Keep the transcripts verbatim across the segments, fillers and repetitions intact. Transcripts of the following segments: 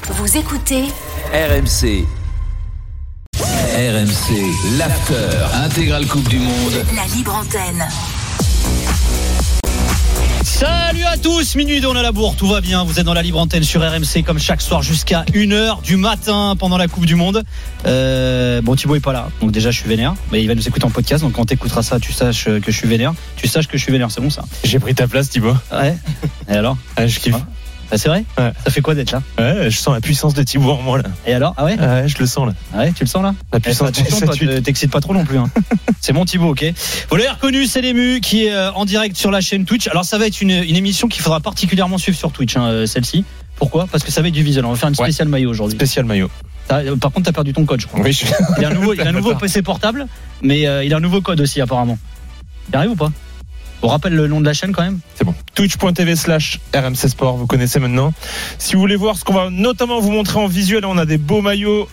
Vous écoutez R M C. R M C, l'after, intégrale Coupe du Monde. La libre antenne. Salut à tous, minuit on a la bourre, tout va bien, vous êtes dans la libre antenne sur R M C comme chaque soir jusqu'à une heure du matin pendant la Coupe du Monde. Euh, bon, Thibaut est pas là, donc déjà je suis vénère, mais il va nous écouter en podcast, donc quand t'écouteras ça, tu saches que je suis vénère, tu saches que je suis vénère, c'est bon ça. J'ai pris ta place, Thibaut. Ouais. Et alors Ouais, je kiffe. Ouais. Ah, c'est vrai Ouais. Ça fait quoi d'être là? Ouais, je sens la puissance de Thibaut en moi là. Et alors? Ah ouais? Ouais, je le sens là. Ah ouais, tu le sens là? La puissance eh, attention, toi, de t'excites pas trop non plus. Hein. C'est mon Thibaut, ok. Vous l'avez reconnu, c'est l'Ému qui est euh, en direct sur la chaîne Twitch. Alors ça va être une, une émission qu'il faudra particulièrement suivre sur Twitch, hein, celle-ci. Pourquoi? Parce que ça va être du visuel. On va faire une spéciale ouais. maillot aujourd'hui. Spécial maillot. T'as, par contre, t'as perdu ton code, je crois. Oui, je... Il a un nouveau, il a un nouveau P C portable, mais euh, il a un nouveau code aussi apparemment. Il arrive ou pas? On rappelle le nom de la chaîne quand même. C'est bon. Twitch.tv slash RMC Sport, vous connaissez maintenant. Si vous voulez voir ce qu'on va notamment vous montrer en visuel, on a des beaux maillots.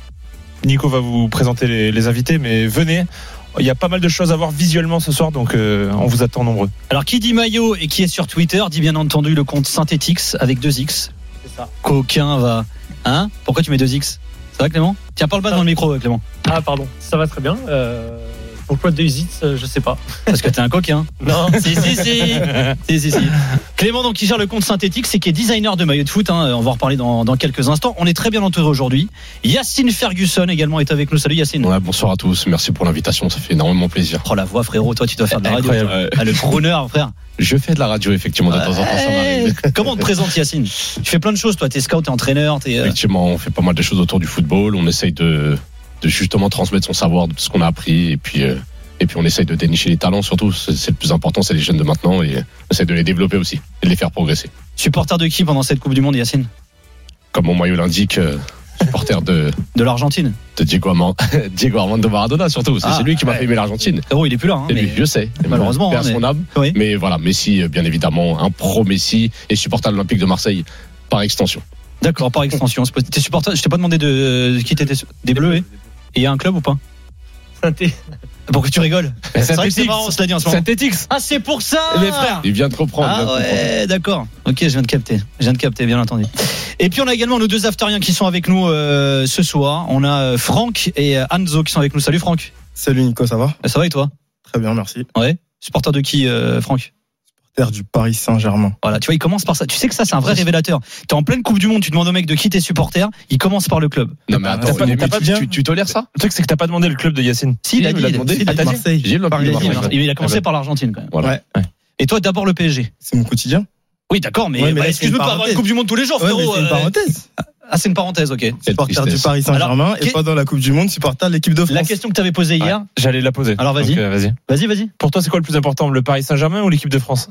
Nico va vous présenter les, les invités, mais venez. Il y a pas mal de choses à voir visuellement ce soir, donc euh, on vous attend nombreux. Alors qui dit maillot et qui est sur Twitter dit bien entendu le compte Synthetix avec deux X. C'est ça. Qu'aucun va. Hein? Pourquoi tu mets deux X? Ça va Clément? Tiens, parle pas dans le micro Clément. Ah pardon, ça va très bien. Euh... Pourquoi deux X, je sais pas. Parce que t'es un coquin. Non. si, si, si. si, si, si. Clément, donc, qui gère le compte Synthetix, c'est qui est designer de maillot de foot. Hein, on va en reparler dans, dans quelques instants. On est très bien entouré aujourd'hui. Yacine Ferguson également est avec nous. Salut Yacine. Ouais, bonsoir à tous. Merci pour l'invitation. Ça fait énormément plaisir. Oh la voix, frérot. Toi, tu dois faire de la radio. Ouais. Ah, le crooner, frère. Je fais de la radio, effectivement, de temps en temps. Ça m'arrive. Comment on te présente, Yacine? Tu fais plein de choses, toi. T'es scout, t'es entraîneur. T'es, euh... Effectivement, on fait pas mal de choses autour du football. On essaye de, de justement transmettre son savoir de ce qu'on a appris. Et puis, euh, Et puis on essaye de dénicher les talents surtout, c'est, c'est le plus important, c'est les jeunes de maintenant et on essaye de les développer aussi et de les faire progresser. Supporter de qui pendant cette Coupe du Monde, Yacine? Comme mon maillot l'indique, euh, supporter de de l'Argentine, de Diego Armando, Diego Armando Maradona surtout. C'est, ah, c'est lui qui m'a ouais. fait aimer l'Argentine. Oh, il est plus là. Hein, c'est mais... lui, je sais. Malheureusement, perd hein, son mais... âme. Oui. Mais voilà, Messi, bien évidemment, un pro Messi et supporter de l'Olympique de Marseille par extension. D'accord, par extension. T'es supporter. Je t'ai pas demandé de qui t'étais des Bleus. Et il y a un club ou pas? Synthé. Pourquoi tu rigoles? C'est vrai que c'est marrant, cela dit en ce moment. Synthetix. Ah, c'est pour ça. Mes frères. Il vient de comprendre. Ah vient de ouais, comprendre. d'accord. Ok, je viens de capter. Je viens de capter, bien entendu. Et puis on a également nos deux afteriens qui sont avec nous euh, ce soir. On a Franck et Anzo qui sont avec nous. Salut Franck. Salut Nico, ça va? Ça va et toi? Très bien, merci. Ouais. Supporter de qui, euh, Franck? Supporter du Paris Saint-Germain. Voilà, tu vois, il commence par ça. Tu sais que ça, c'est un vrai révélateur. T'es en pleine Coupe du Monde, tu demandes au mec de qui t'es supporter, il commence par le club. Non mais attends, t'as pas, t'as pas tu, tu, tu tolères ça? Le truc c'est que t'as pas demandé le club de Yacine. Si, il a dit, il a demandé. Il a dit Marseille. J'ai le Paris. Il a commencé par l'Argentine quand même. Voilà. Ouais. Et toi, d'abord le P S G. C'est mon quotidien. Oui, d'accord, mais, ouais, mais bah, excuse-moi de pas avoir une Coupe du Monde tous les jours, ouais, frérot. C'est une parenthèse. Ah, c'est une parenthèse, ok. Supporter du Paris Saint-Germain. Alors, et pendant la Coupe du Monde, supporter de l'équipe de France. La question que tu avais posée hier. Ouais, j'allais la poser. Alors vas-y. Donc, euh, vas-y. Vas-y, vas-y. Pour toi, c'est quoi le plus important, le Paris Saint-Germain ou l'équipe de France?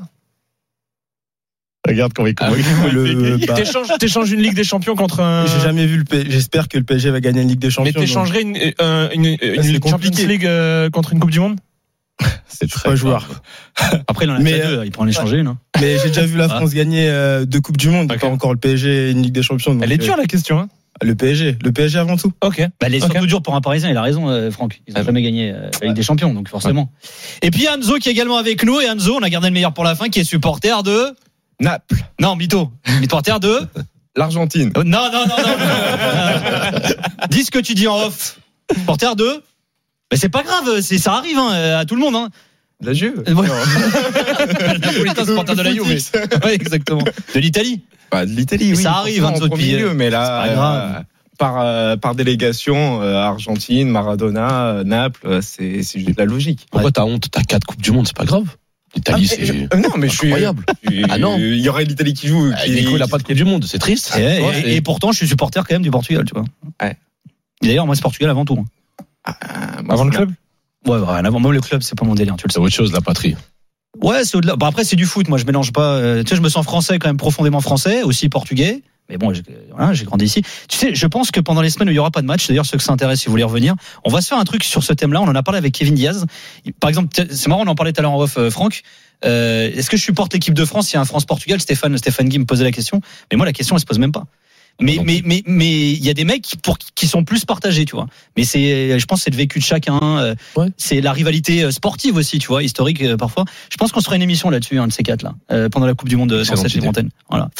Regarde comment il ah, le, bah... t'échanges, t'échanges une Ligue des Champions contre un. J'ai jamais vu le P S G. J'espère que le P S G va gagner une Ligue des Champions. Mais t'échangerais une, euh, une, une, bah, une Champions League euh, contre une Coupe du Monde? C'est très pas joueur. Après, il en a mais, deux, il prend les changer, non? Mais j'ai déjà vu la France ah. gagner euh, deux Coupes du Monde, okay. Pas encore le P S G et une Ligue des Champions. Donc, elle est dure euh, la question, hein? Le P S G, le P S G avant tout. Ok. Bah, elle est okay. surtout dure pour un Parisien, il a raison, euh, Franck. Ils n'ont ah, jamais gagné euh, la Ligue des Champions, donc forcément. Ouais. Et puis Anzo qui est également avec nous, et Anzo, on a gardé le meilleur pour la fin, qui est supporter de Naples. Non, mytho. Supporter de l'Argentine. Oh, non, non, non, non. non. Dis ce que tu dis en off. Supporter de mais c'est pas grave, c'est, ça arrive hein, à tout le monde. Hein. La Juve. Ouais. Napolitain, supporter de la Juve. Oui, exactement. De l'Italie. Bah, de l'Italie, oui. Ça arrive, Anzo, en milieu, mais là, c'est pas grave. Euh, par euh, par délégation, euh, Argentine, Maradona, euh, Naples, euh, c'est c'est juste la logique. Pourquoi ouais. t'as honte? T'as quatre coupes du monde, c'est pas grave. L'Italie, ah, c'est je, euh, non, mais je suis incroyable. Je, ah non, il y aurait l'Italie qui joue. Qui... Nico, il a pas de coupe du monde, c'est triste. Et, et, et, et pourtant, je suis supporter quand même du Portugal, tu vois. Ouais. Et d'ailleurs, moi, c'est Portugal avant tout. Hein. Ah, moi, avant le club. Ouais, ouais, avant moi le club, c'est pas mon délire. Tu le sais. C'est autre chose, la patrie. Ouais, c'est au-delà. Bah après, c'est du foot. Moi, je mélange pas. Euh, tu sais, je me sens français quand même, profondément français, aussi portugais. Mais bon, j'ai, voilà, j'ai grandi ici. Tu sais, je pense que pendant les semaines où il y aura pas de match, d'ailleurs, ceux que ça intéresse, si vous voulez revenir, on va se faire un truc sur ce thème-là. On en a parlé avec Kevin Diaz. Par exemple, c'est marrant, on en parlait tout à l'heure en off, euh, Franck. Euh, est-ce que je supporte l'équipe de France? Il y a un France-Portugal. Stéphane, Stéphane Guy me posait la question. Mais moi, la question, elle se pose même pas. Mais mais mais mais il y a des mecs pour qui sont plus partagés, tu vois. Mais c'est, je pense, que c'est le vécu de chacun. Euh, ouais. C'est la rivalité sportive aussi, tu vois, historique euh, parfois. Je pense qu'on se fera une émission là-dessus, un de ces quatre là, euh, pendant la Coupe du Monde dans cette libre antenne. Voilà.